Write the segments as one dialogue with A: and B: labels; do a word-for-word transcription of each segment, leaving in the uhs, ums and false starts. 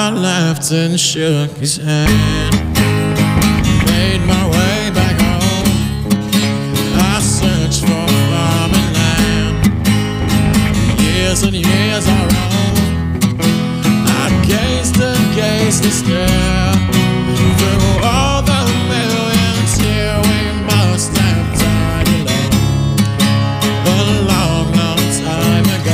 A: I laughed and shook his hand. Made my way back home. I searched for farming land. Years and years are on. I gazed and gazed and stared through all the millions here. We must have died alone a long, long time ago.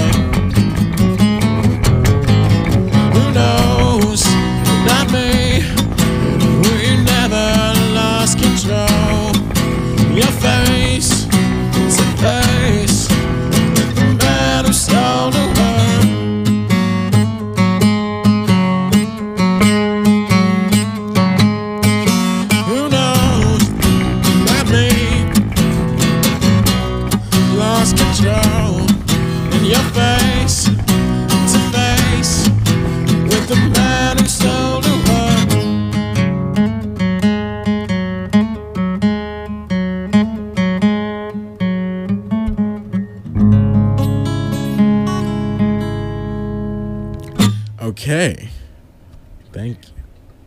A: Who knows? Not me. We never lost control. Your face to face with the man who stole the world. Who knows? Not me. Lost control. In your face to face with the man who stole the world. Okay, thank you.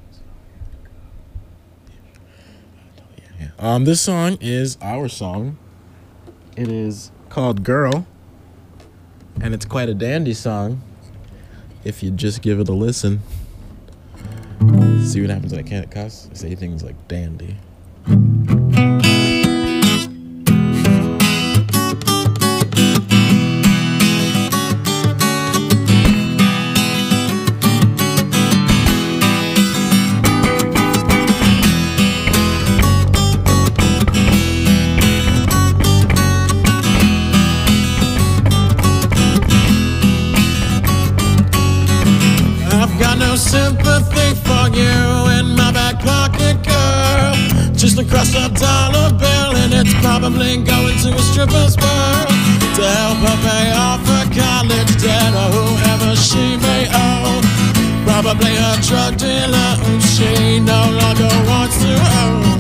A: Um, this song is our song. It is called "Girl," and it's quite a dandy song. If you just give it a listen, see what happens when I can't cuss. I say things like dandy. Sympathy for you in my back pocket, girl. Just across a dollar bill, and it's probably going to a stripper's world to help her pay off her college debt or whoever she may owe. Probably her drug dealer who she no longer wants to own.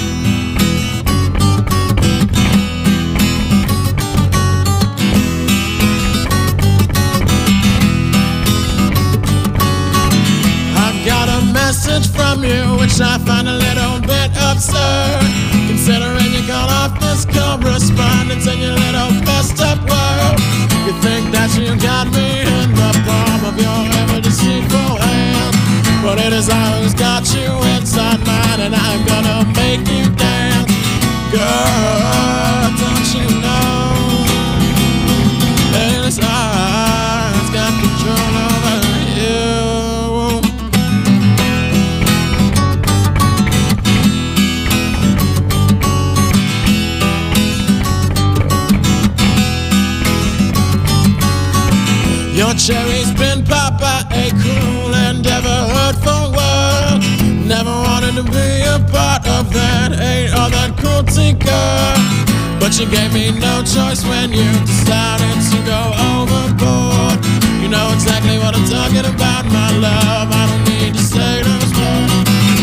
A: Got a message from you which I find a little bit absurd, considering you call off this correspondence in your little messed up world. You think that you got me in the palm of your ever deceitful hand, but it is I who's got you inside mine, and I'm gonna make you dance. Girl, don't you know it is I who's got control over you. Your cherry's been pop by a cruel and ever hurtful world. Never wanted to be a part of that hate or that cruelty, girl. But you gave me no choice when you decided to go overboard. You know exactly what I'm talking about, my love. I don't need to say those words.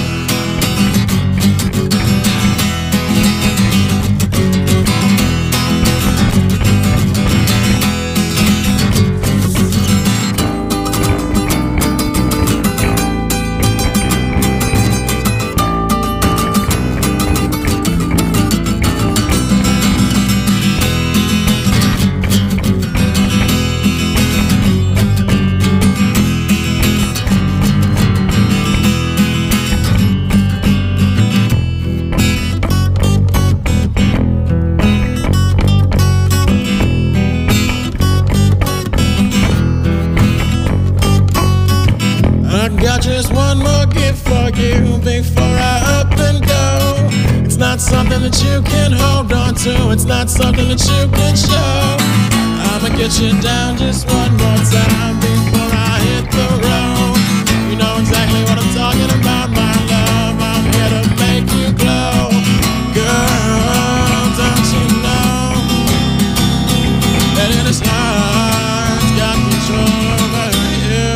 A: Just one more gift for you before I up and go. It's not something that you can hold on to. It's not something that you can show. I'ma get you down just one more time before I hit the road. You know exactly what I'm talking about, my love. I'm here to make you glow. Girl, don't you know that it is I've got control over you.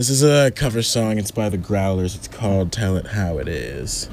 A: This is a cover song. It's by the Growlers. It's called Tell It How It Is.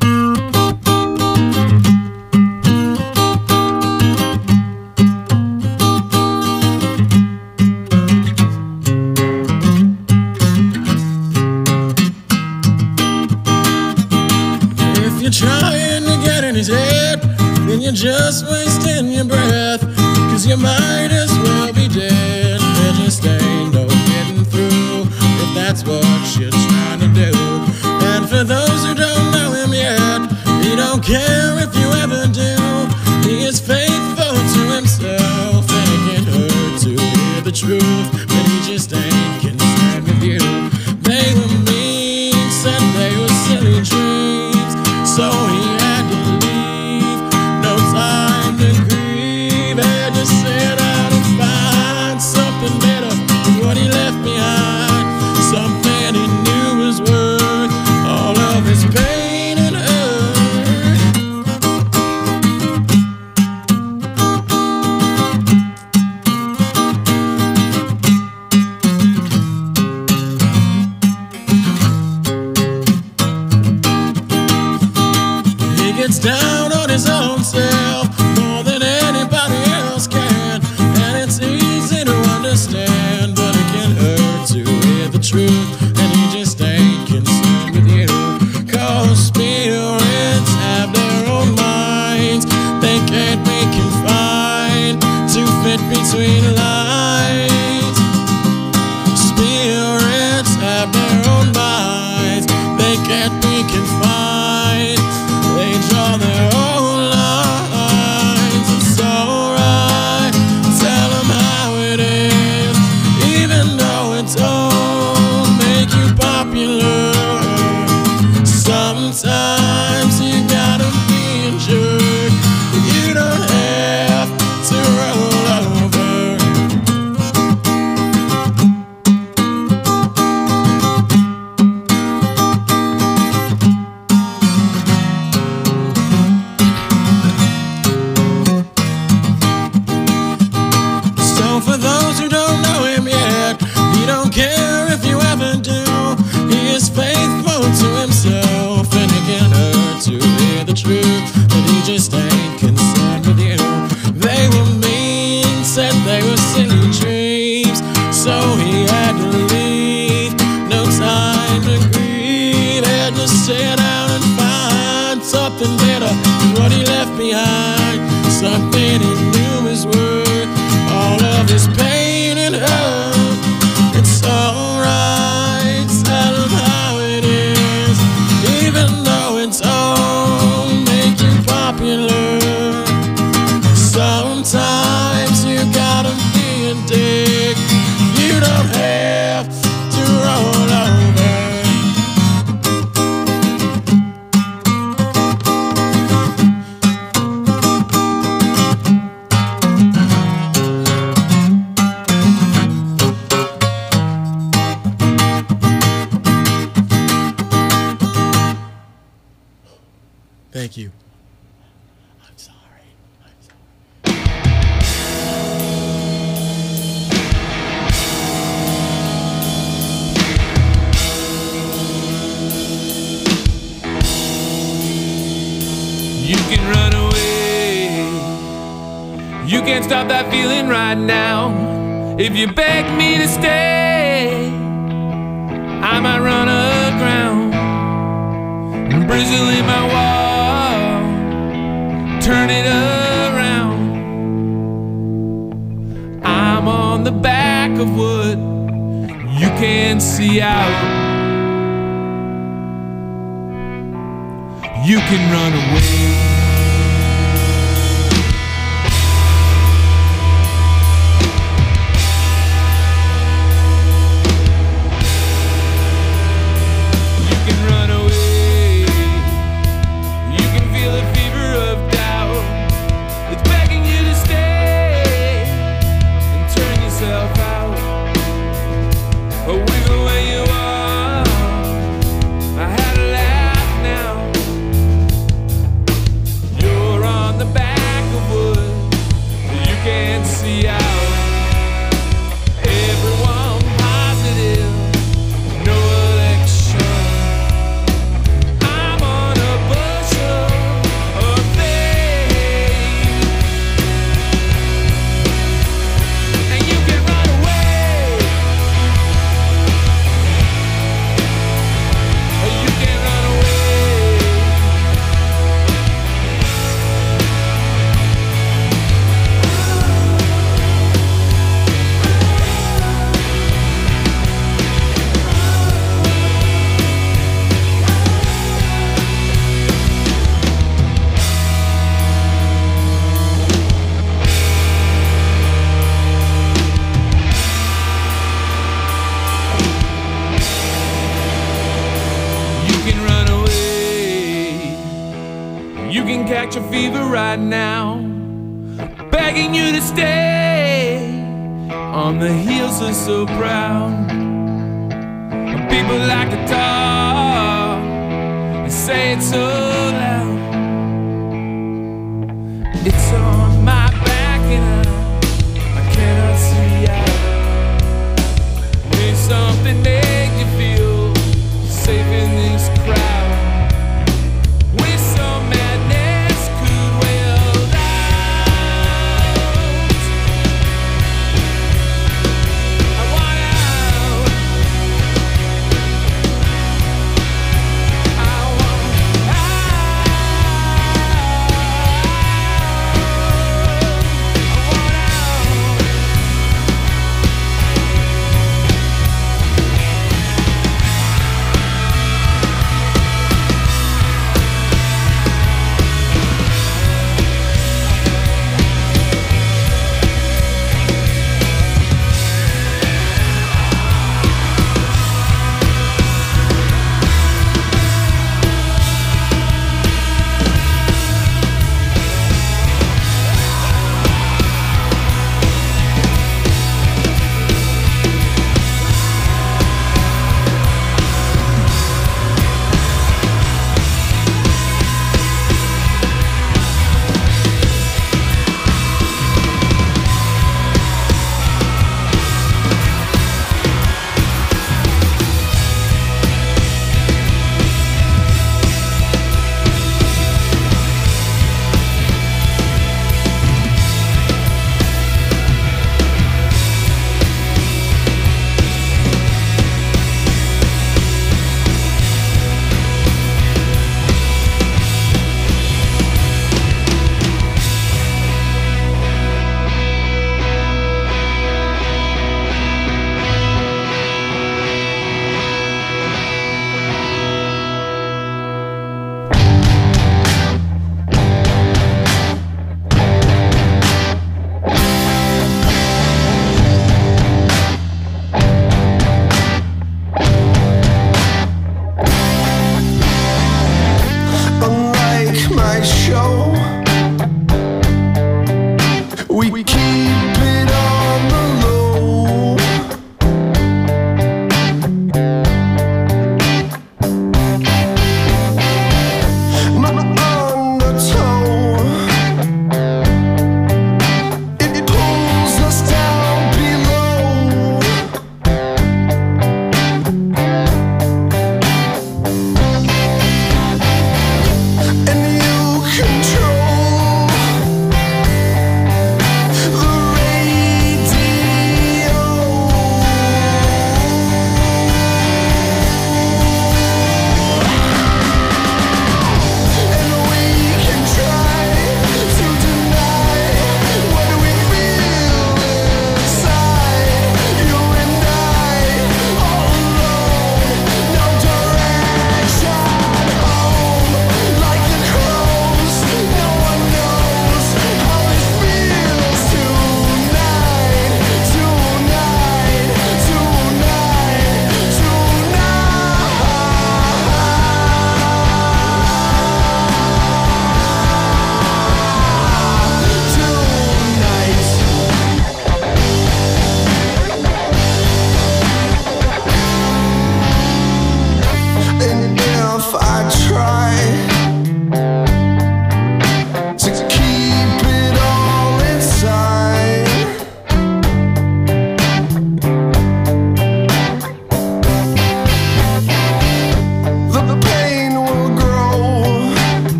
A: If you're trying to get in his head, then you're just wasting your breath, 'cause you might as well be dead. There just ain't no getting through if that's what you're trying to do. And for those who don't know him yet, he don't care if you ever do. He is faithful to himself, and it can hurt to hear the truth, but he just ain't concerned with you. They were mean, said they were silly dreams, so he had to leave. No time to grieve, had to sit out and find something better than what he left behind. Something he knew was worth all of his pain and hurt. He gets down on his own self more than anybody else can, and it's easy to understand, but it can hurt to hear the truth, and he just ain't concerned with you. 'Cause spirits have their own minds, they can't be confined to fit between lines. Spirits have their own minds, they can't be confined, they draw their own lines. It's alright, tell them how it is, even though it don't make you popular. Sometimes you gotta be a jerk, you don't have to roll over. So for those who don't know him yet, he don't care if you ever do. He is faithful to himself, and it can hurt to hear the truth, but he just ain't concerned with you. They were mean, said they were silly dreams, so he had to leave. No time to grieve, had to sit down and find something better than what he left behind. Something he knew was worth all of his pain and hurt. It's alright, tell him how it is, even though it don't make you popular. Sometimes you gotta be a dick, you don't have to roll over. Thank you. I'm sorry. I'm sorry.
B: You can run away, you can't stop that feeling right now. If you beg me to stay, I might run aground and bristle in my wall, turn it around. I'm on the back of wood you can't see out. You can run away. You can run away. You can feel the fever of doubt. It's begging you to stay and turn yourself out. Or wiggle where you are. I had a laugh now. catch a fever right now, begging you to stay on the heels of so proud. People like to talk and say it so loud. It's on my back and I, I cannot see out. Will something make you feel safe in this crowd? With some madness could wail out. I want out. I want out.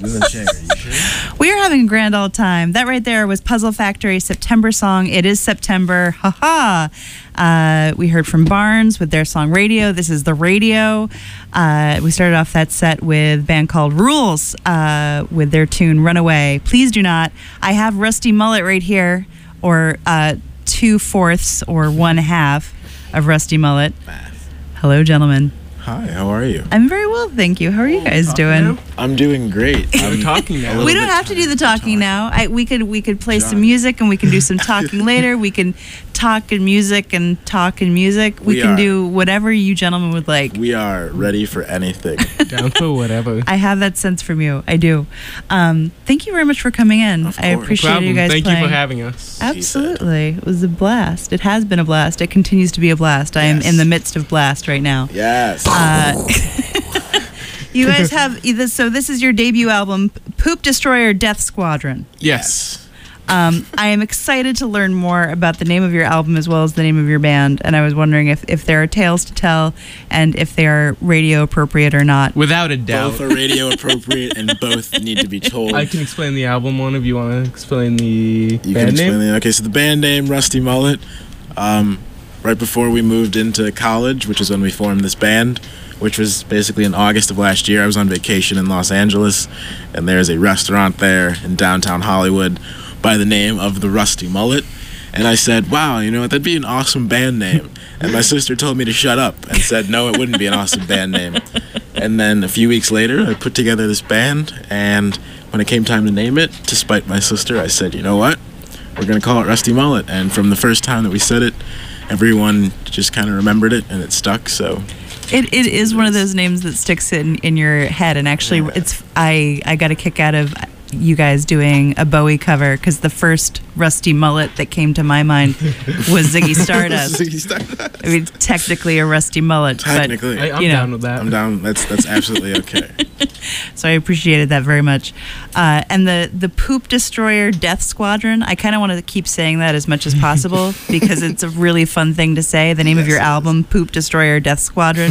C: in the chair. You sure?
D: We are having a grand old time. That right there was Puzzle Factory, September song. It is September. Ha ha. Uh, we heard from Barnes with their song Radio. This is The Radio. Uh, we started off that set with a band called Rules uh, with their tune Runaway. Please do not. I have Rusty Mullet right here, or uh, two-fourths or one-half of Rusty Mullet. Hello, gentlemen.
C: Hi, how are you?
D: I'm very well, thank you. How are you guys doing?
E: Now?
C: I'm doing great.
E: We're talking now.
D: We don't have to do the talking now. I, we could we could play
C: John.
D: some music and we can do some talking later. We can talk and music and talk and music. We,
C: We
D: can
C: are.
D: do whatever you gentlemen would like.
C: We are ready for anything.
E: Down for whatever.
D: I have that sense from you. I do. Um, thank you very much for coming in.
C: Of
D: I
C: course.
D: appreciate
E: Problem.
D: you guys
E: Thank
D: playing.
E: you for having us.
D: Absolutely. It was a blast. It has been a blast. It continues to be a blast. I am
C: Yes.
D: in the midst of blast right now.
C: Yes.
D: Uh, you guys have either, so this is your debut album, Poop Destroyer Death Squadron.
E: Yes.
D: Um, I am excited to learn more about the name of your album as well as the name of your band, and I was wondering if, if there are tales to tell and if they are radio appropriate or not.
E: Without a doubt.
C: Both are radio appropriate and both need to be told.
E: I can explain the album one if you want to explain the
C: You can
E: band
C: explain
E: name.
C: the, okay, so the band name, Rusty Mullet, um, right before we moved into college, which is when we formed this band, which was basically in August of last year. I was on vacation in Los Angeles, and there's a restaurant there in downtown Hollywood by the name of the Rusty Mullet. And I said, wow, you know what, that'd be an awesome band name. And my sister told me to shut up and said, no, it wouldn't be an awesome band name. And then a few weeks later, I put together this band, and when it came time to name it, to spite my sister, I said, you know what, we're going to call it Rusty Mullet. And from the first time that we said it, everyone just kind of remembered it, and it stuck, so...
D: It it is one of those names that sticks in, in your head, and actually,
C: Yeah.
D: it's I I got a kick out of you guys doing a Bowie cover because the first Rusty Mullet that came to my mind was Ziggy Stardust.
C: Ziggy Stardust.
D: I mean, technically a rusty mullet,
C: Technically.
E: I, I'm
D: you know.
E: down with that.
C: I'm down. That's that's absolutely okay.
D: but so I appreciated that very much. Uh, and the the Poop Destroyer Death Squadron, I kind of want to keep saying that as much as possible because it's a really fun thing to say. The name of
C: Yes,
D: your
C: it is.
D: album, Poop Destroyer Death Squadron.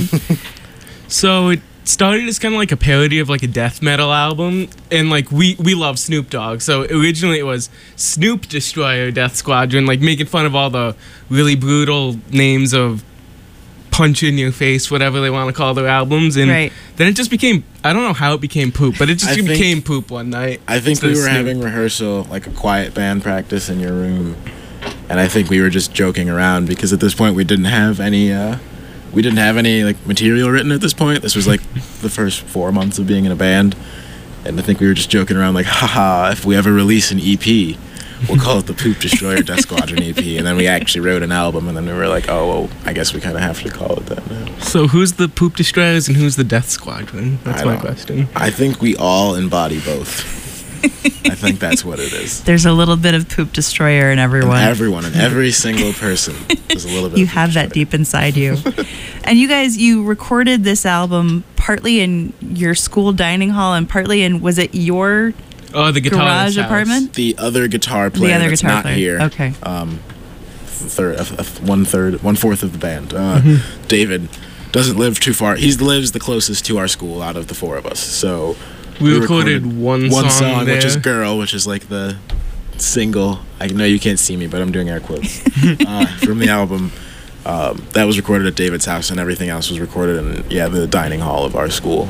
E: So it started as kind of like a parody of like a death metal album, and like we we love Snoop Dogg, so originally it was Snoop Destroyer Death Squadron, like making fun of all the really brutal names of punch in your face, whatever they want to call their albums, and
D: Right.
E: then it just became, I don't know how it became Poop, but it just
C: I think-
E: became Poop one night.
C: I think
E: instead
C: we
E: of
C: were
E: Snoop.
C: having rehearsal, like a quiet band practice in your room, and I think we were just joking around because at this point we didn't have any, uh, we didn't have any like material written at this point. This was like the first four months of being in a band, and I think we were just joking around like, haha, if we ever release an E P, we'll call it the Poop Destroyer Death Squadron E P, and then we actually wrote an album, and then we were like, oh, well, I guess we kind of have to call it that now.
E: So who's the Poop Destroyers and who's the Death Squadron? That's
C: I
E: my
C: don't-
E: question.
C: I think we all embody both. I think that's what it is.
D: There's a little bit of Poop Destroyer in everyone.
C: And everyone and every single person is a little bit.
D: You
C: of
D: have that
C: Destroyer.
D: deep inside you. And you guys, you recorded this album partly in your school dining hall and partly in, was it your
E: Oh, the guitarist
D: garage
E: house.
D: apartment?
C: The other guitar player
D: other
C: that's
D: guitar
C: not
D: player.
C: here.
D: Okay.
C: Um, third, uh, uh, one third, one fourth of the band. Uh,
D: Mm-hmm.
C: David doesn't live too far. He lives the closest to our school out of the four of us. So
E: We recorded one
C: one
E: song
C: song, which is
E: there.
C: "Girl," which is like the single. I know you can't see me, but I'm doing air quotes uh, from the album. Um, that was recorded at David's house, and everything else was recorded in yeah the dining hall of our school.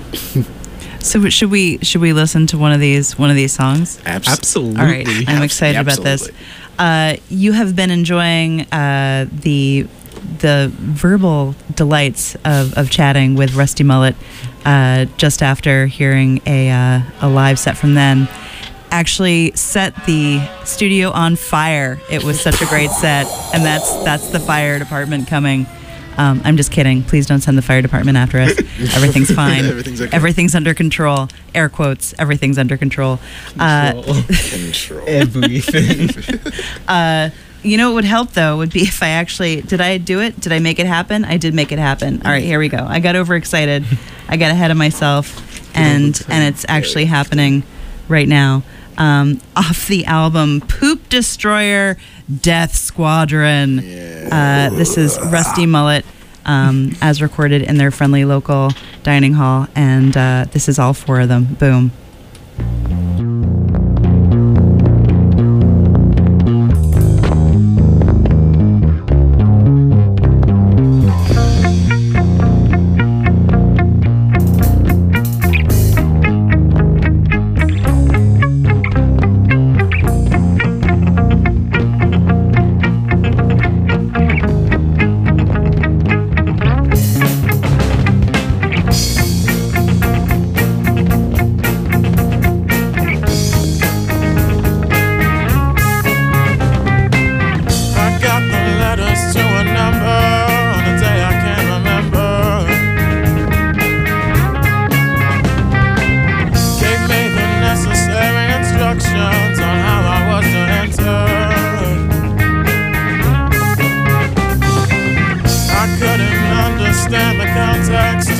D: So should we should we listen to one of these one of these songs?
C: Abs-
E: Absolutely.
D: All right, I'm excited about this.
C: Absolutely.
D: Uh, you have been enjoying uh, the the verbal delights of, of chatting with Rusty Mullet uh, just after hearing a uh, a live set from them. Actually set the studio on fire. It was such a great set, and that's that's the fire department coming. Um, I'm just kidding. Please don't send the fire department after us. Everything's fine.
C: Everything's okay.
D: Everything's under control. Air quotes. Everything's under control. Uh,
C: Control.
E: Everything.
D: uh, you know what would help though would be if I actually did I do it? Did I make it happen? I did make it happen. All right, here we go. I got overexcited. I got ahead of myself, and and it's actually happening right now. Um, off the album Poop Destroyer Death Squadron. Uh, this is Rusty Mullet, um, as recorded in their friendly local dining hall, and uh, this is all four of them. Boom.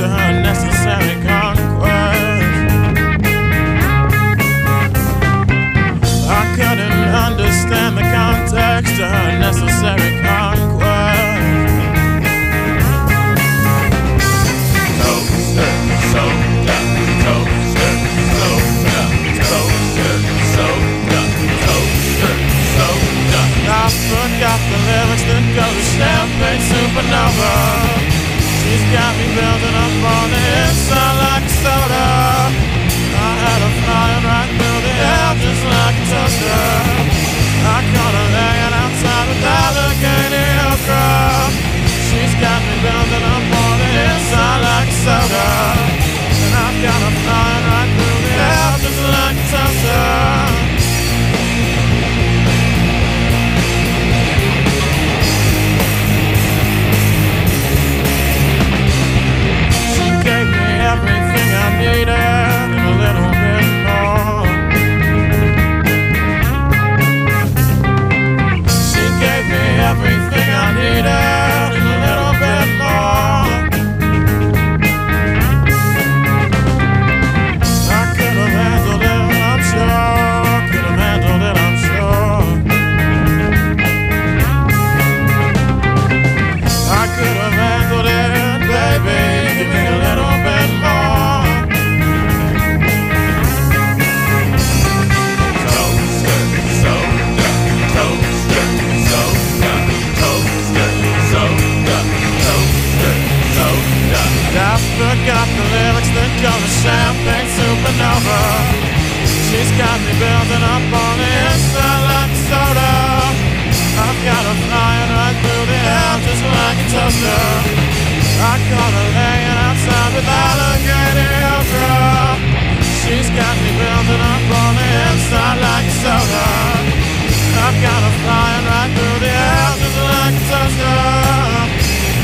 A: to her necessary conquest. I couldn't understand the context to her necessary conquest. Toaster, soda, toaster, soda, toaster, soda, toaster, soda. I forgot the lyrics that go to Champagne Supernova. She's got me building up on the inside like a soda. I had her flying right through the air just like a toaster. I caught her laying outside with Allegheny aircraft. She's got me building up on the inside like a soda. And I've got her flying right through the air just like a toaster. Gave me everything I needed and a little bit more. She gave me everything I needed and a little bit more. I could have handled it, I'm sure. Could have handled it, I'm sure. I could have handled it, baby. Give me a little bit more. Toaster, soda, toaster, soda, toaster, soda, toaster, soda. I forgot the lyrics that go to Champagne Supernova. She's got me building up on the inside like a soda. I've got her flying right through the air just like a toaster. I caught her laying outside with Allegheny aircraft. She's got me building up on the inside like a soda. I've got her flying right through the air just like a toaster.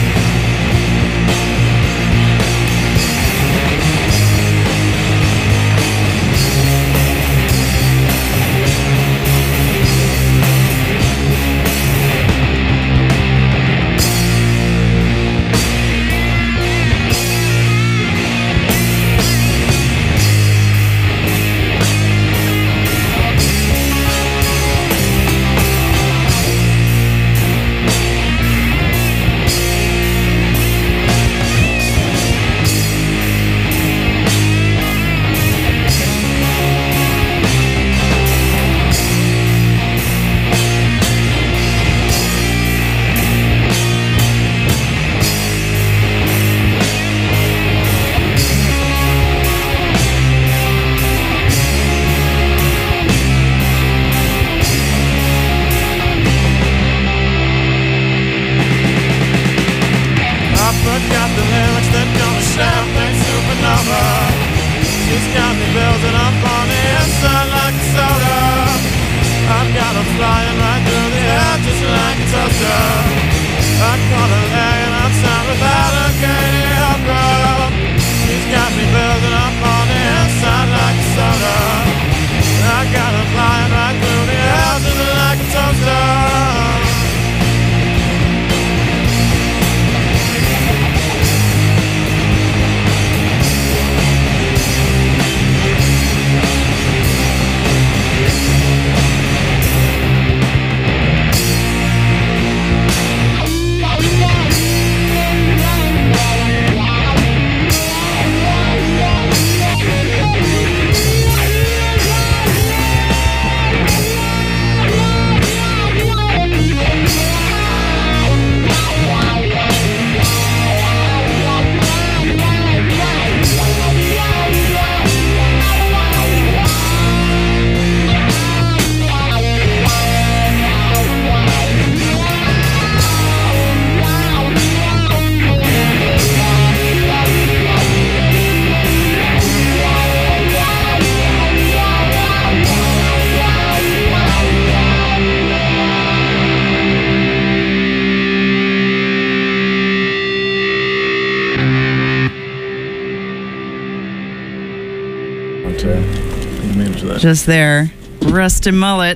D: Just their Rusty Mullet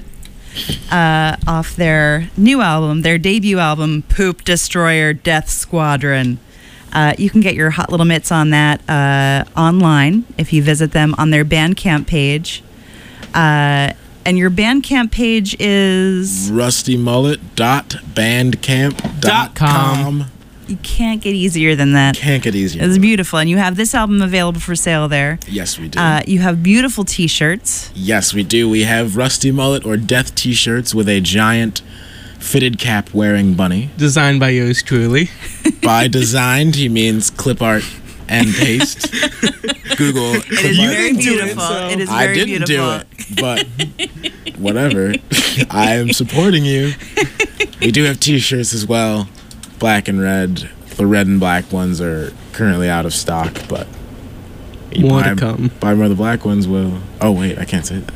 D: uh, off their new album, their debut album, Poop Destroyer Death Squadron. Uh, you can get your Hot Little Mitts on that uh, online if you visit them on their Bandcamp page. Uh, and your Bandcamp page is
C: rusty mullet dot bandcamp dot com.
D: You can't get easier than that.
C: Can't get easier.
D: It's beautiful. And you have this album available for sale there.
C: Yes, we do.
D: Uh, you have beautiful t-shirts.
C: Yes, we do. We have Rusty Mullet or Death t-shirts with a giant fitted cap wearing bunny.
E: Designed by yours truly.
C: By designed, he means clip art and paste. Google.
D: It is
E: You
D: very
E: didn't do it,
D: beautiful.
E: so-
D: It is
C: I
D: very
C: didn't
D: beautiful.
C: do it, but whatever. I am supporting you. We do have t-shirts as well, black and red. The red and black ones are currently out of stock, but you
E: More
C: buy,
E: to come.
C: buy more of the black ones will. Oh wait, I can't say that.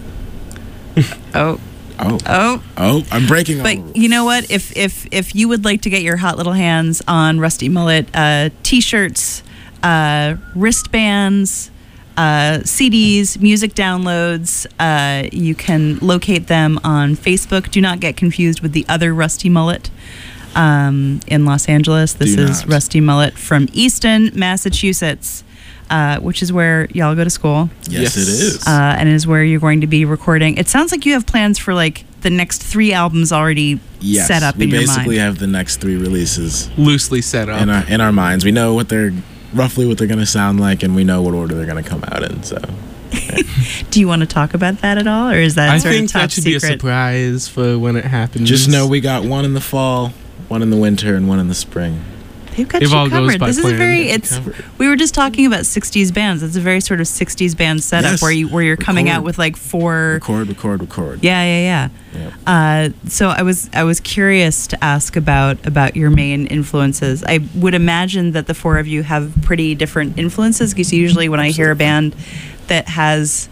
D: Oh,
C: Oh,
D: oh.
C: oh, I'm breaking all the
D: But
C: rules.
D: you know what? If if if you would like to get your hot little hands on Rusty Mullet uh, t-shirts, uh, wristbands, uh, C Ds, music downloads, uh, you can locate them on Facebook. Do not get confused with the other Rusty Mullet um, in Los Angeles. This
C: Do
D: is
C: not.
D: Rusty Mullet from Easton, Massachusetts, uh, which is where y'all go to school.
C: Yes,
E: Yes.
C: it is.
D: Uh, and is where you're going to be recording. It sounds like you have plans for like the next three albums already
C: yes,
D: set up
C: we
D: in your
C: basically
D: mind.
C: have the next three releases
E: Loosely set up.
C: in our in our minds. We know what they're roughly what they're going to sound like, and we know what order they're going to come out in. So
D: Do you want to talk about that at all, or is that
E: I
D: sort
E: think
D: of top
E: that should be a
D: secret?
E: surprise for when it happens.
C: just know we got one in the fall, one in the winter, and one in the spring.
D: They've got
E: If
D: you
E: all goes
D: covered.
E: by
D: This is a
E: plan,
D: very.
E: they've
D: It's.
C: covered.
D: We were just talking about sixties bands. It's a very sort of sixties band setup
C: Yes.
D: where you where you're coming
C: Record.
D: out with like four.
C: Record, record, record.
D: Yeah, yeah,
C: Yep.
D: yeah. Uh, so I was I was curious to ask about about your main influences. I would imagine that the four of you have pretty different influences, because usually when I hear a band that has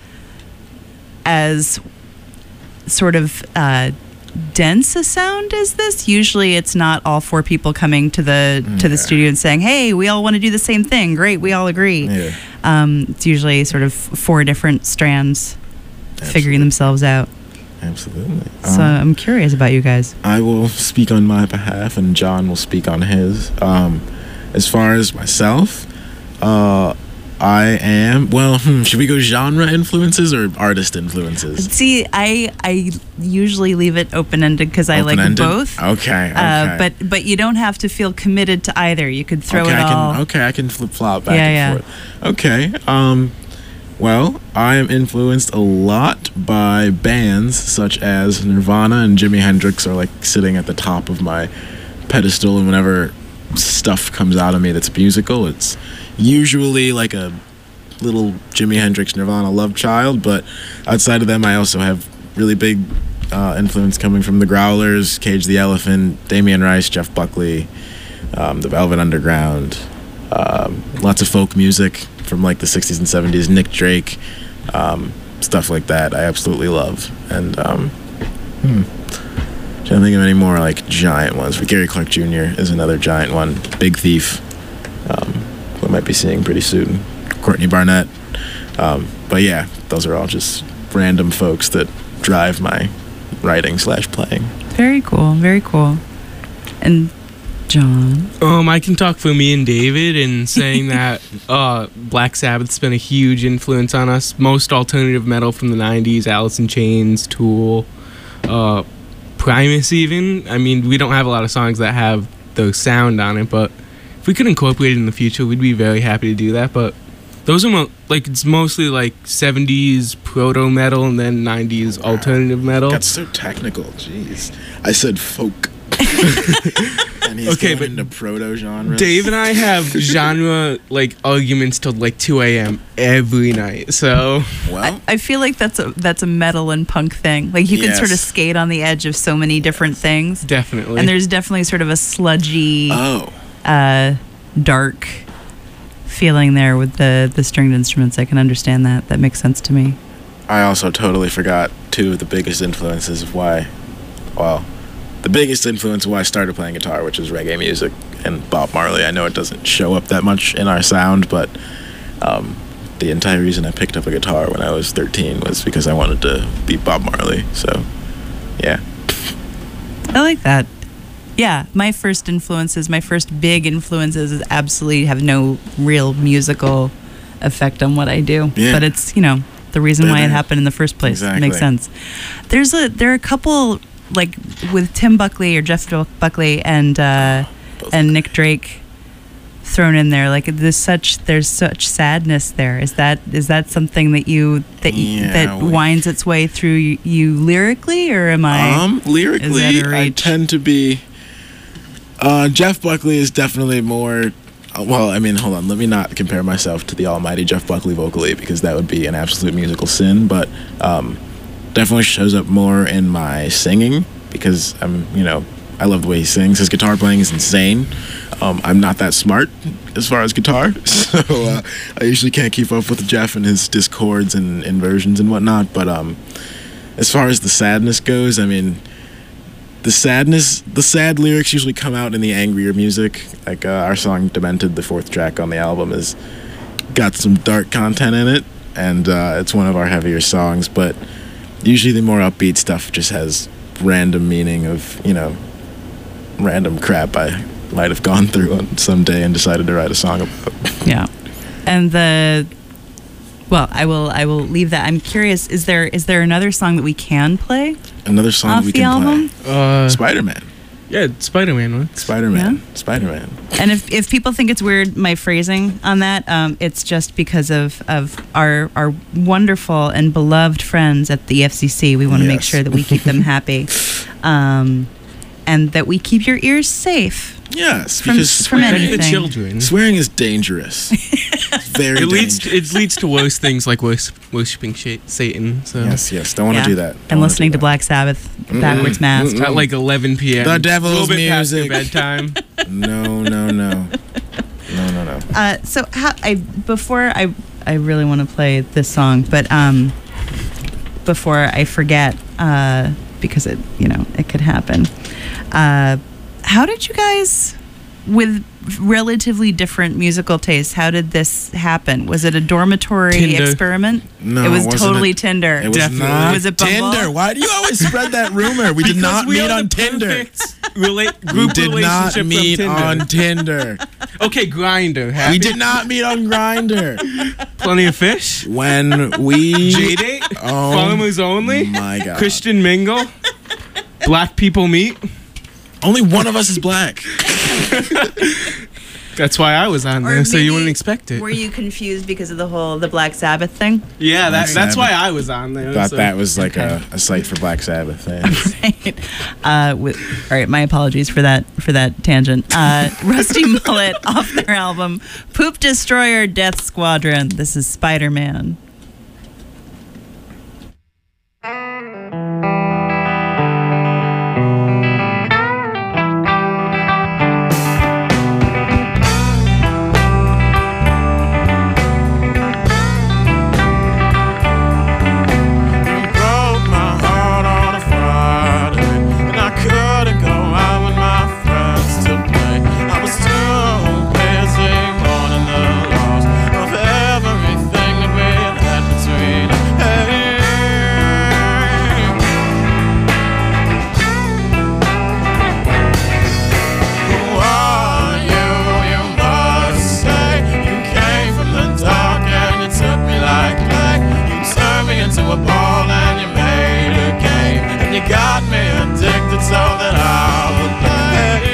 D: as sort of uh, dense a sound as this, usually it's not all four people coming to the to the
C: Yeah.
D: studio and saying, "Hey, we all want to do the same thing. Great, we all agree."
C: Yeah.
D: Um, it's usually sort of four different strands figuring
C: Absolutely.
D: themselves out.
C: Absolutely.
D: So
C: Um,
D: I'm curious about you guys.
C: I will speak on my behalf, and John will speak on his. Um, as far as myself, uh, I am. Well, hmm, should we go genre influences or artist influences?
D: See, I I usually leave it open ended because I like
C: Open-ended?
D: both.
C: Okay. Okay.
D: Uh, but but you don't have to feel committed to either. You could throw
C: okay,
D: it
C: I
D: all.
C: can, okay, I can flip flop back
D: Yeah,
C: and
D: yeah.
C: forth. Okay. Um, well, I am influenced a lot by bands such as Nirvana and Jimi Hendrix are like sitting at the top of my pedestal, and whenever stuff comes out of me that's musical, it's usually like a little Jimi Hendrix Nirvana love child. But outside of them, I also have really big uh, influence coming from the Growlers, Cage the Elephant, Damien Rice, Jeff Buckley, um, the Velvet Underground, um, lots of folk music from like the sixties and seventies, Nick Drake, um, stuff like that. I absolutely love. And um, hmm, trying to think of any more like giant ones. But Gary Clark Junior is another giant one. Big Thief, um, who I might be seeing pretty soon. Courtney Barnett. Um, but yeah, those are all just random folks that drive my writing slash playing.
D: Very cool. Very cool. And John.
E: Um, I can talk for me and David in saying that uh, Black Sabbath's been a huge influence on us. Most alternative metal from the nineties, Alice in Chains, Tool, uh, Primus even. I mean, we don't have a lot of songs that have the sound on it, but if we could incorporate it in the future, we'd be very happy to do that. But those are mo- like, it's mostly like seventies proto metal and then nineties alternative metal.
C: Got so technical. Jeez. I said folk. And he's
E: Okay,
C: going
E: but
C: into proto genre.
E: Dave and I have genre like arguments till like two a.m. every night. So
C: Well,
D: I, I feel like that's a that's a metal and punk thing. Like you can sort of
C: Yes.
D: skate on the edge of so many different things.
E: definitely.
D: And there's definitely sort of a sludgy,
C: oh,
D: uh, dark feeling there with the the stringed instruments. I can understand that. That makes sense to me.
C: I also totally forgot two of the biggest influences of why, well, the biggest influence of why I started playing guitar, which is reggae music and Bob Marley. I know it doesn't show up that much in our sound, but um, the entire reason I picked up a guitar when I was thirteen was because I wanted to be Bob Marley. So, yeah.
D: I like that. Yeah, my first influences, my first big influences, is absolutely have no real musical effect on what I do.
C: Yeah.
D: But it's, you know, the reason
C: They're
D: why it
C: there.
D: happened in the first place.
C: Exactly.
D: Makes sense. There's a there are a couple, like with Tim Buckley or Jeff Buckley and uh,
C: Both
D: and Nick Drake thrown in there. Like there's such there's such sadness there. Is that is that something that you that you,
C: Yeah,
D: that
C: we-
D: winds its way through you, you lyrically, or am I?
C: Um, lyrically,
D: Is that a
C: I
D: reach?
C: tend to be. Uh, Jeff Buckley is definitely more. uh, Well, I mean, hold on. Let me not compare myself to the almighty Jeff Buckley vocally, because that would be an absolute musical sin. But um, definitely shows up more in my singing, because I'm, you know, I love the way he sings. His guitar playing is insane. Um, I'm not that smart as far as guitar, so uh, I usually can't keep up with Jeff and his discords and inversions and whatnot. But um, as far as the sadness goes, I mean, the sadness, the sad lyrics usually come out in the angrier music. Like uh, our song "Demented," the fourth track on the album, is got some dark content in it, and uh, it's one of our heavier songs. But usually, the more upbeat stuff just has random meaning of, you know, random crap I might have gone through on some day and decided to write a song about.
D: Yeah, and the well, I will I will leave that. I'm curious. Is there is there another song that we can play
C: Another song
D: off
C: we
D: the
C: can
D: album?
C: play.
E: Uh,
C: Spider-Man.
E: yeah, Spider-Man one.
C: Spider-Man.
D: Yeah?
C: Spider-Man.
D: And if, if people think it's weird, my phrasing on that, um, it's just because of, of our our wonderful and beloved friends at the F C C. We want to make
C: Yes.
D: sure that we keep them happy, um, and that we keep your ears safe.
C: Yes,
D: From-
C: because
D: from
C: swearing,
D: anything.
E: The children.
C: swearing is dangerous. It's very
E: It leads
C: dangerous.
E: it leads to worse things like wors- worshiping sh- Satan. So
C: Yes, yes. Don't want to
D: Yeah.
C: do that. Don't
D: And
C: wanna
D: listening
C: do
D: to
C: that.
D: Black Sabbath backwards mask.
E: at like eleven p.m.
C: The
E: a
C: devil's
E: little bit past your
C: music.
E: bedtime.
C: No, no, no. No, no, no.
D: Uh, so how, I before I I really want to play this song, but um, before I forget, uh, because it you know it could happen. Uh, how did you guys, with relatively different musical tastes, how did this happen? Was it a dormitory
E: Tinder.
D: experiment?
C: No,
D: it was
C: wasn't
D: totally
C: it.
D: Tinder.
C: It was
E: Definitely.
C: not
D: Was it Bumble?
C: Tinder. Why do you always spread that rumor? We did
E: Because
C: not
E: we
C: meet
E: are
C: on
E: the
C: Tinder.
E: perfect Rela-
C: We
E: group
C: did not
E: relationship
C: meet
E: from
C: on
E: Tinder.
C: Tinder.
E: Okay, Grinder.
C: We did not meet on Grindr.
E: Plenty of fish.
C: When we
E: J date.
C: Oh,
E: Farmers only.
C: my God.
E: Christian mingle. Black people meet.
C: Only one of us is black.
E: That's why I was on
D: Or
E: there, so you
D: maybe-
E: wouldn't expect it.
D: Were you confused because of the whole the Black Sabbath thing?
E: Yeah, that,
C: Black
E: that's why
C: Sabbath.
E: I was on there.
C: Thought
E: so-
C: that was like a, a site for Black Sabbath fans.
D: Right. Uh, with, all right, my apologies for that for that tangent. Uh, Rusty Mullet off their album Poop Destroyer Death Squadron. This is Spider-Man.
A: Broke my heart on a Friday, and I couldn't go out with my friends to play. I was too busy mourning the loss of everything that we had between. Hey, who are you? You must say you came from the dark and you took me like clay. You turned me into a ball and you made a game, and you got me addicted so that I would play.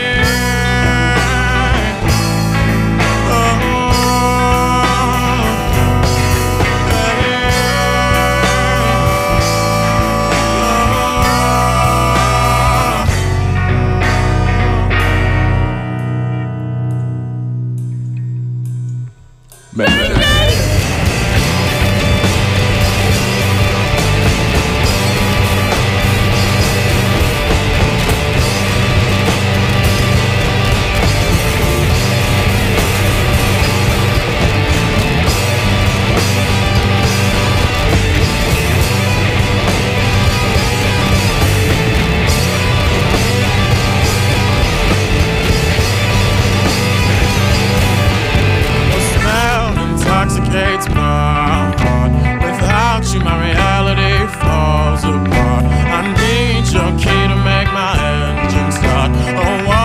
A: The smell intoxicates my heart. Without you, my reality falls apart. I need your key to make my engine start. Oh,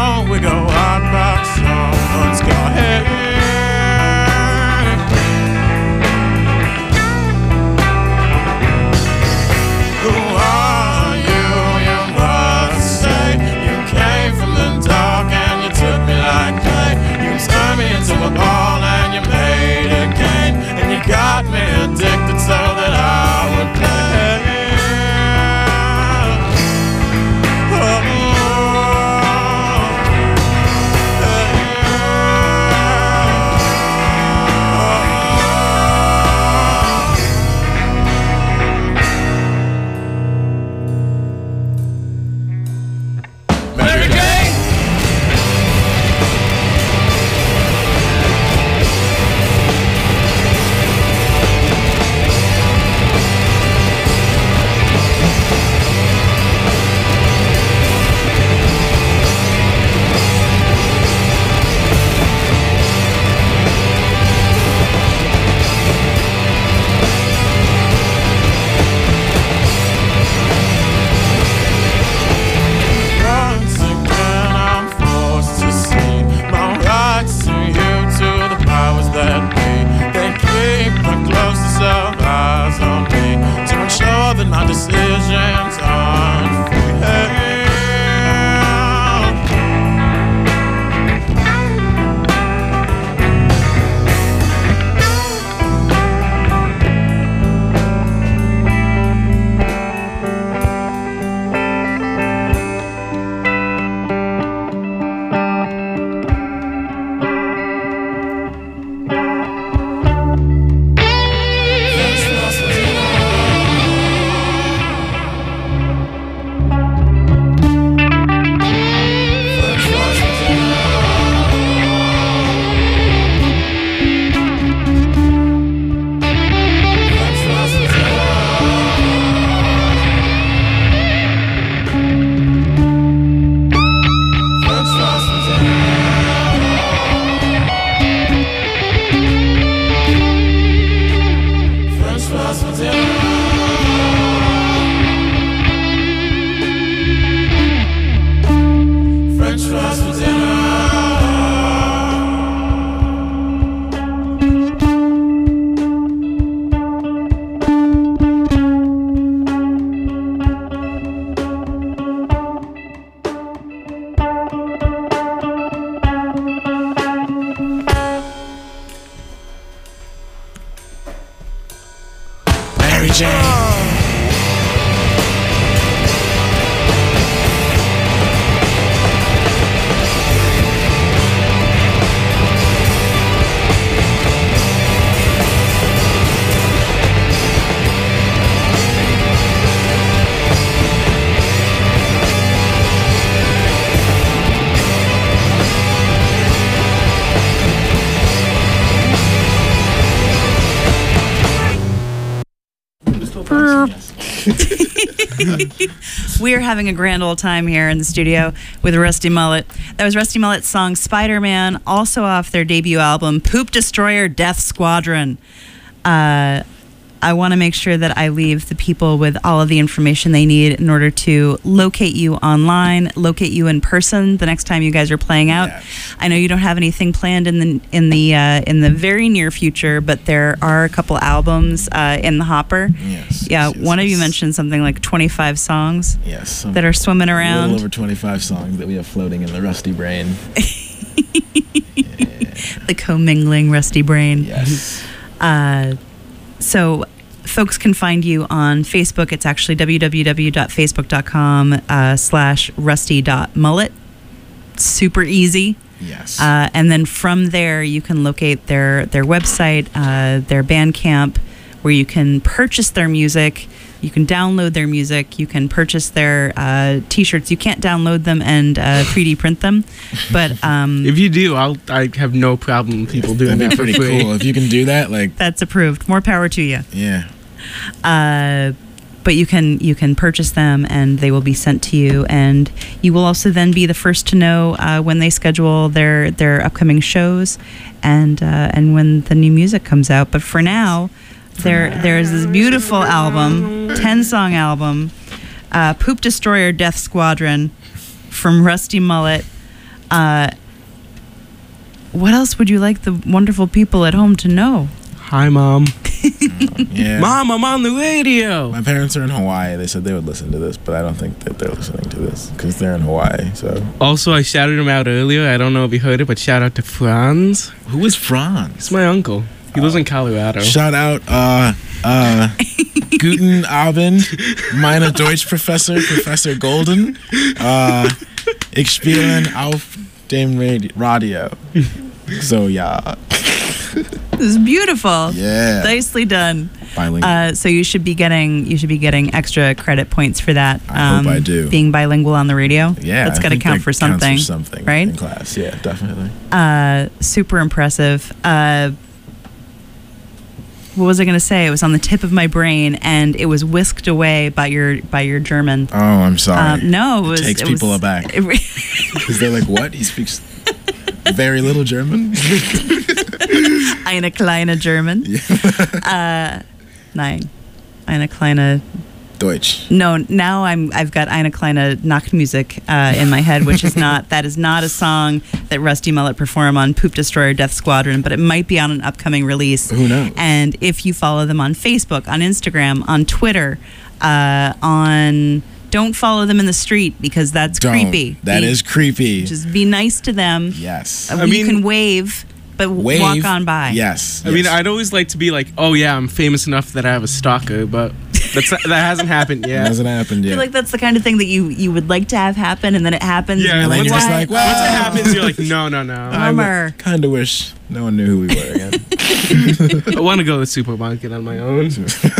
A: Mary Jane.
D: We are having a grand old time here in the studio with Rusty Mullet. That was Rusty Mullet's song Spider-Man, also off their debut album, Poop Destroyer Death Squadron. Uh, I want to make sure that I leave the people with all of the information they need in order to locate you online, locate you in person the next time you guys are playing out.
C: Yes.
D: I know you don't have anything planned in the in the uh, in the very near future, but there are a couple albums uh, in the hopper.
C: Yes.
D: Yeah,
C: yes, yes,
D: one of you
C: yes.
D: mentioned something like twenty-five songs
C: Yes. some-
D: that are swimming
C: A
D: around.
C: little over twenty-five songs that we have floating in the rusty brain.
D: The commingling Rusty Brain.
C: Yes.
D: Uh, so folks can find you on Facebook. It's actually www.facebook.com uh, slash rusty.mullet. Super easy.
C: Yes.
D: Uh, and then from there, you can locate their, their website, uh, their Bandcamp, where you can purchase their music. You can download their music. You can purchase their uh, T-shirts. You can't download them and uh, three D print them, but um,
E: If you do, I'll I have no problem with people doing
C: That'd be
E: that for
C: pretty
E: free.
C: cool if you can do that. Like,
D: that's approved. More power to you.
C: yeah.
D: Uh, but you can you can purchase them and they will be sent to you, and you will also then be the first to know uh, when they schedule their their upcoming shows and uh, and when the new music comes out. But for now, there there's this beautiful album, ten song album, uh, Poop Destroyer Death Squadron from Rusty Mullet. Uh, what else would you like the wonderful people at home to know?
E: Hi, Mom.
C: Yeah.
E: Mom, I'm on the radio.
C: My parents are in Hawaii. They said they would listen to this, but I don't think that they're listening to this because they're in Hawaii. So,
E: Also, I shouted him out earlier. I don't know if you heard it, but shout out to Franz.
C: who is Franz?
E: It's my uncle. He lives in Colorado.
C: Shout out, uh, uh, Guten Abend, meine Deutschprofessor, Professor Golden. Uh, ich spielen auf dem Radi- Radio. So, ja.
D: This is beautiful.
C: Yeah.
D: Nicely done.
C: Bilingual.
D: Uh, so you should be getting you should be getting extra credit points for that.
C: I hope I do.
D: Being bilingual on the radio.
C: yeah.
D: that's
C: I
D: got to
C: think
D: count
C: that
D: for
C: counts
D: something.
C: for something
D: right?
C: in class. Yeah, definitely.
D: Uh, super impressive. Uh, what was I going to say? It was on the tip of my brain, and it was whisked away by your by your German.
C: Oh, I'm sorry.
D: Um, no, it was
C: takes
D: it
C: people
D: was,
C: aback.
D: It,
C: Because they're like, what? He speaks very little German?
D: eine kleine German. uh, nein, eine kleine.
C: Deutsch.
D: No, now I'm I've got Eine kleine Nachtmusik uh, in my head, which is not that is not a song that Rusty Mullet perform on Poop Destroyer Death Squadron, but it might be on an upcoming release.
C: Who knows?
D: And if you follow them on Facebook, on Instagram, on Twitter, uh, on don't follow them in the street because that's
C: Don't.
D: creepy.
C: That
D: Be-
C: is creepy.
D: Just be nice to them.
C: Yes.
D: Uh,
E: I
D: you
E: mean-
D: can wave, but
C: Wave.
D: walk on by.
C: Yes.
E: I mean,
C: yes.
E: I'd always like to be like, oh yeah, I'm famous enough that I have a stalker, but that's that hasn't happened
C: It
E: yet.
C: hasn't happened
D: I
C: yet.
D: feel like that's the kind of thing that you, you would like to have happen, and then it happens.
E: Yeah,
D: and you're
E: and
C: then
D: like,
C: you're just
D: "What?
C: like, well,
E: Once it happens, you're like, no, no, no. I,
D: Bummer.
C: kind of wish no one knew who we were again.
E: I want to go to the supermarket on my own.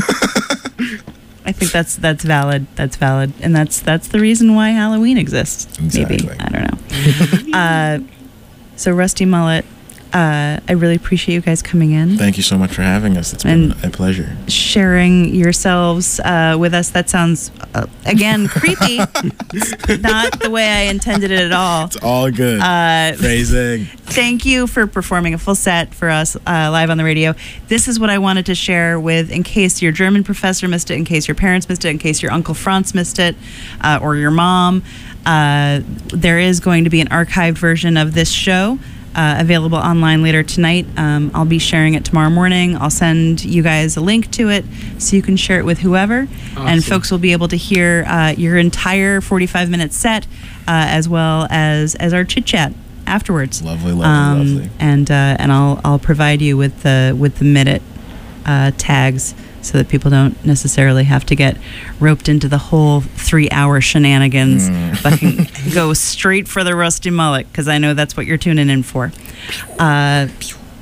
D: I think that's that's valid. That's valid, and that's that's the reason why Halloween exists. Maybe
C: Exactly.
D: I don't know. uh, so Rusty Mullet, uh, I really appreciate you guys coming in,
C: Thank you so much for having us. It's
D: And-
C: been a pleasure.
D: sharing yourselves uh, with us. That sounds uh, again creepy. It's not the way I intended it at all.
C: It's all good.
D: Uh,
C: Phrasing.
D: Thank you for performing a full set for us uh, live on the radio. This is what I wanted to share with, in case your German professor missed it, in case your parents missed it, in case your Uncle Franz missed it, uh, or your mom. Uh, there is going to be an archived version of this show uh, available online later tonight. Um, I'll be sharing it tomorrow morning. I'll send you guys a link to it so you can share it with whoever. And
E: Awesome.
D: folks will be able to hear uh, your entire forty-five minute set uh, as well as, as our chit chat afterwards.
C: Lovely, lovely,
D: Um,
C: lovely.
D: And uh, and I'll I'll provide you with the with the minute uh, tags so that people don't necessarily have to get roped into the whole three-hour shenanigans, but can go straight for the Rusty Mullet, because I know that's what you're tuning in for. Uh,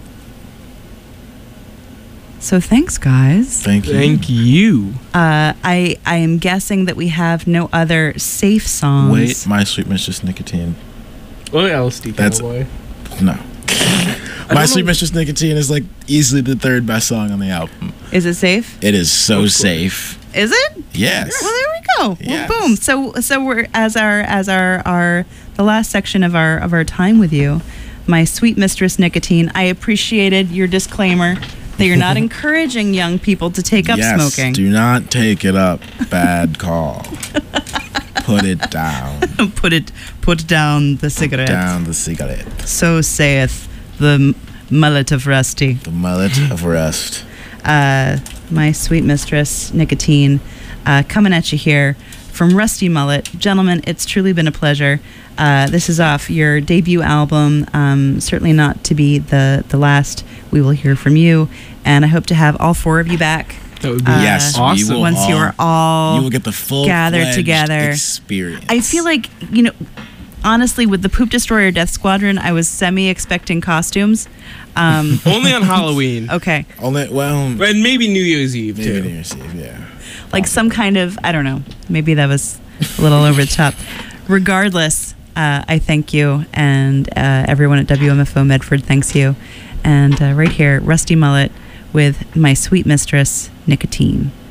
D: so thanks, guys.
C: Thank you.
E: Thank you.
D: Uh, I I am guessing that we have no other safe songs.
C: Wait, My Sweet Mistress Nicotine.
E: Oh, L S D
C: That's-
E: Cowboy.
C: No. My
E: know.
C: Sweet Mistress Nicotine is like easily the third best song on the album.
D: Is it safe?
C: It is so safe.
D: Is it?
C: Yes.
D: Well, there we go.
C: Yes.
D: Well, boom. So, so we're as our as our our the last section of our of our time with you, My Sweet Mistress Nicotine. I appreciated your disclaimer that you're not encouraging young people to take up
C: yes,
D: smoking.
C: do not take it up. Bad call. Put it down.
D: put it put down the cigarette.
C: Down the cigarette.
D: So saith the m- mullet of Rusty.
C: The mullet of rust.
D: Uh, My Sweet Mistress Nicotine, uh, coming at you here from Rusty Mullet. Gentlemen, it's truly been a pleasure. Uh, this is off your debut album, um, certainly not to be the, the last we will hear from you, and I hope to have all four of you back.
E: That would be
D: Uh,
C: Yes, we
E: awesome.
C: will
D: Once
C: all,
D: you are all
C: you will get the full
D: gathered
C: fledged
D: together.
C: experience.
D: I feel like, you know, honestly, with the Poop Destroyer Death Squadron, I was semi-expecting costumes. Um,
E: Only on Halloween.
D: okay.
C: only well
E: And maybe New Year's Eve,
C: maybe
E: too.
C: New Year's Eve, yeah.
D: Like some kind of, I don't know, maybe that was a little over the top. Regardless, uh, I thank you, and uh, everyone at W M F O Medford thanks you. And uh, right here, Rusty Mullet with My Sweet Mistress Nicotine.